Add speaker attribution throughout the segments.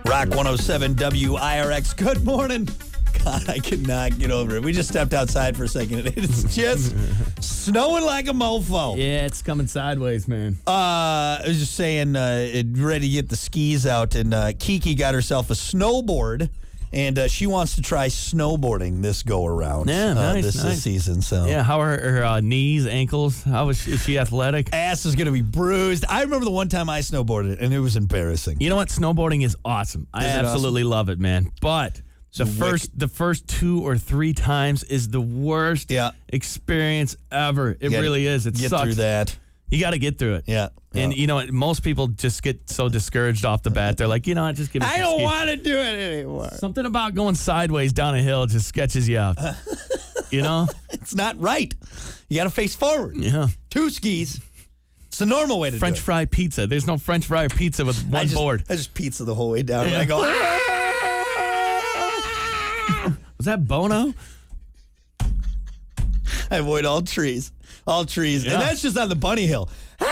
Speaker 1: Rock 107 WIRX. Good morning. God, I cannot get over it. We just stepped outside for a second. It's just snowing like a mofo.
Speaker 2: Yeah, it's coming sideways, man.
Speaker 1: I was just saying, ready to get the skis out, and Kiki got herself a snowboard, and she wants to try snowboarding this go-around.
Speaker 2: Yeah, nice.
Speaker 1: This season. So
Speaker 2: yeah, how are her knees, ankles? Is she athletic?
Speaker 1: Ass is going to be bruised. I remember the one time I snowboarded, and it was embarrassing.
Speaker 2: You know what? Snowboarding is awesome. I absolutely love it, man. But the first 2 or 3 times is the worst experience ever. It really is. It sucks.
Speaker 1: Get through that.
Speaker 2: You got to get through it.
Speaker 1: Yeah.
Speaker 2: And you know what? Most people just get so discouraged off the bat. They're like, you know what? Just give me
Speaker 1: I don't want to do it anymore.
Speaker 2: Something about going sideways down a hill just sketches you out. You know?
Speaker 1: It's not right. You got to face forward.
Speaker 2: Yeah.
Speaker 1: 2 skis. It's the normal way to
Speaker 2: French
Speaker 1: do it.
Speaker 2: fry pizza. There's no French fry pizza with one board.
Speaker 1: I just pizza the whole way down. And I go,
Speaker 2: Was that Bono?
Speaker 1: I avoid all trees. All trees.
Speaker 2: Yeah.
Speaker 1: And that's just on the bunny hill.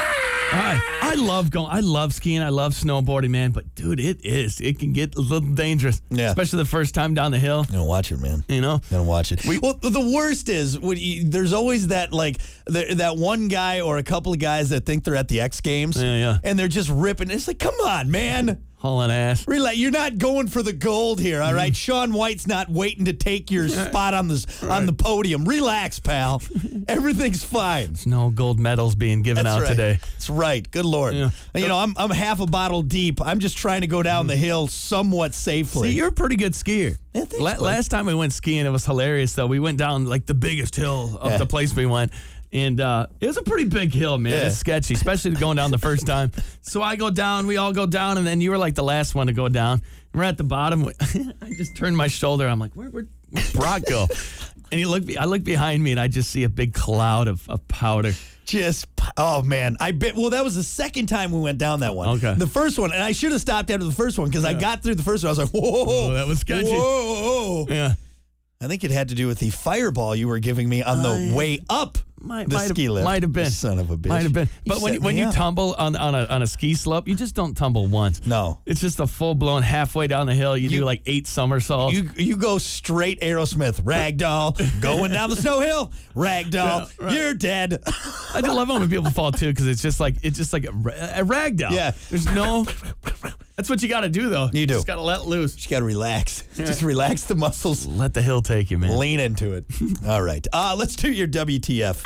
Speaker 2: I love skiing. I love snowboarding, man. But, dude, it can get a little dangerous.
Speaker 1: Yeah.
Speaker 2: Especially the first time down the hill.
Speaker 1: You gotta watch it, man.
Speaker 2: You know?
Speaker 1: Gotta watch it. Well, the worst is there's always that, like, that one guy or a couple of guys that think they're at the X Games.
Speaker 2: Yeah.
Speaker 1: And they're just ripping. It's like, come on, man.
Speaker 2: Hauling ass.
Speaker 1: Relax. You're not going for the gold here, all right? Shaun White's not waiting to take your spot on the podium. Relax, pal. Everything's fine.
Speaker 2: There's no gold medals being given out today.
Speaker 1: That's right. Good Lord.
Speaker 2: Yeah.
Speaker 1: You know, I'm half a bottle deep. I'm just trying to go down the hill somewhat safely.
Speaker 2: See, you're a pretty good skier.
Speaker 1: Yeah, thanks,
Speaker 2: Last time we went skiing, it was hilarious, though. We went down, like, the biggest hill of the place we went. And it was a pretty big hill, man.
Speaker 1: Yeah.
Speaker 2: It's sketchy, especially going down the first time. So I go down, we all go down, and then you were like the last one to go down. We're at the bottom. I just turned my shoulder. I'm like, where'd Brock go? And I look behind me, and I just see a big cloud of powder.
Speaker 1: Oh, man. Well, that was the second time we went down that one.
Speaker 2: Okay.
Speaker 1: The first one, and I should have stopped after the first one because I got through the first one. I was like, whoa.
Speaker 2: Oh, that was sketchy.
Speaker 1: Whoa.
Speaker 2: Yeah.
Speaker 1: I think it had to do with the fireball you were giving me on the way up the ski lift.
Speaker 2: Might have been.
Speaker 1: Son of a bitch.
Speaker 2: Might have been. But when you
Speaker 1: up.
Speaker 2: tumble on a ski slope, you just don't tumble once.
Speaker 1: No.
Speaker 2: It's just a full-blown halfway down the hill. You do like 8 somersaults.
Speaker 1: You go straight Aerosmith. Ragdoll. Going down the snow hill. Ragdoll.
Speaker 2: Yeah, right.
Speaker 1: You're dead.
Speaker 2: I just love it when people fall too because it's just like a ragdoll.
Speaker 1: Yeah.
Speaker 2: There's no. That's what you got to do though.
Speaker 1: You do.
Speaker 2: Just got to let loose.
Speaker 1: You got to relax. Just relax the muscles.
Speaker 2: Let the hill take you, man.
Speaker 1: Lean into it. All right. Let's do your WTF.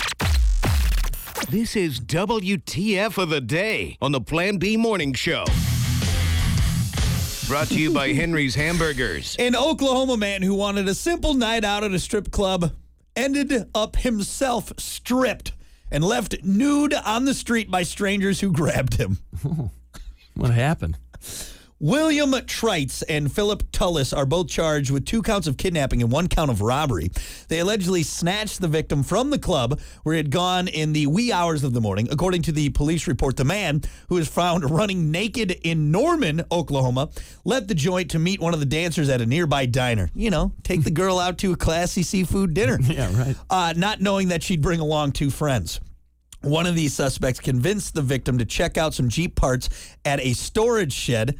Speaker 3: This is WTF of the Day on the Plan B Morning Show. Brought to you by Henry's Hamburgers.
Speaker 1: An Oklahoma man who wanted a simple night out at a strip club ended up himself stripped and left nude on the street by strangers who grabbed him.
Speaker 2: What happened?
Speaker 1: William Treitz and Philip Tullis are both charged with 2 counts of kidnapping and 1 count of robbery. They allegedly snatched the victim from the club where he had gone in the wee hours of the morning. According to the police report, the man, who was found running naked in Norman, Oklahoma, left the joint to meet one of the dancers at a nearby diner. You know, take the girl out to a classy seafood dinner.
Speaker 2: Yeah, right.
Speaker 1: Not knowing that she'd bring along 2 friends. One of these suspects convinced the victim to check out some Jeep parts at a storage shed.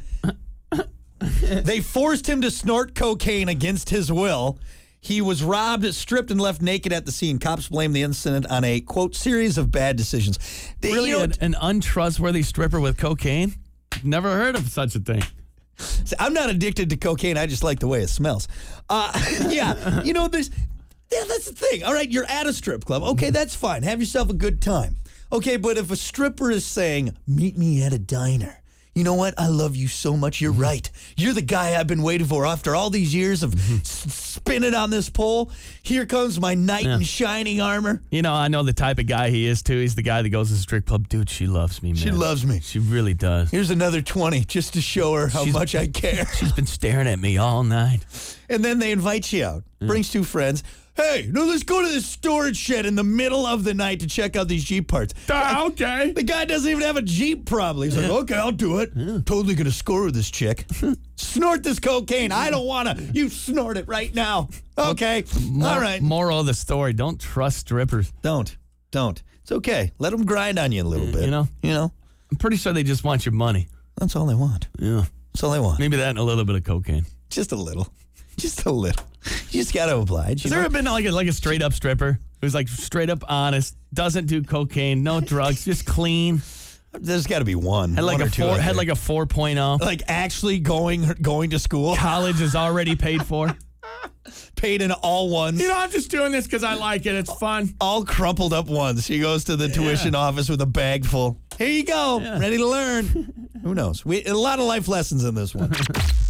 Speaker 1: They forced him to snort cocaine against his will. He was robbed, stripped, and left naked at the scene. Cops blame the incident on a, quote, series of bad decisions.
Speaker 2: Really, an untrustworthy stripper with cocaine? Never heard of such a thing.
Speaker 1: I'm not addicted to cocaine. I just like the way it smells. Yeah, you know, that's the thing. All right, you're at a strip club. Okay, that's fine. Have yourself a good time. Okay, but if a stripper is saying, meet me at a diner, you know what? I love you so much. You're right. You're the guy I've been waiting for after all these years of spinning on this pole. Here comes my knight in shining armor.
Speaker 2: You know, I know the type of guy he is, too. He's the guy that goes to the strip club. Dude, she loves me, man.
Speaker 1: She loves me.
Speaker 2: She really does.
Speaker 1: Here's another 20 just to show her how much I care.
Speaker 2: She's been staring at me all night.
Speaker 1: And then they invite you out. Brings 2 friends. Hey, no, let's go to this storage shed in the middle of the night to check out these Jeep parts.
Speaker 2: Okay.
Speaker 1: The guy doesn't even have a Jeep, probably. He's like, okay, I'll do it. Totally going to score with this chick. Snort this cocaine. I don't want to. You snort it right now. Okay. All right.
Speaker 2: Moral of the story, don't trust strippers.
Speaker 1: Don't. It's okay. Let them grind on you a little bit.
Speaker 2: You know?
Speaker 1: I'm
Speaker 2: pretty sure they just want your money.
Speaker 1: That's all they want.
Speaker 2: Yeah.
Speaker 1: That's all I want.
Speaker 2: Maybe that and a little bit of cocaine.
Speaker 1: Just a little. Just a little. You just got to oblige.
Speaker 2: Has there ever been like a straight up stripper who's like straight up honest, doesn't do cocaine, no drugs, just clean?
Speaker 1: There's got to be one.
Speaker 2: Had like
Speaker 1: one
Speaker 2: a
Speaker 1: or two
Speaker 2: four,
Speaker 1: out
Speaker 2: had
Speaker 1: there.
Speaker 2: like a 4.0.
Speaker 1: Like actually going to school.
Speaker 2: College is already paid for.
Speaker 1: Paid in all ones.
Speaker 2: You know, I'm just doing this because I like it. It's fun.
Speaker 1: All crumpled up ones. She goes to the tuition office with a bag full. Here you go.
Speaker 2: Yeah.
Speaker 1: Ready to learn. Who knows? A lot of life lessons in this one.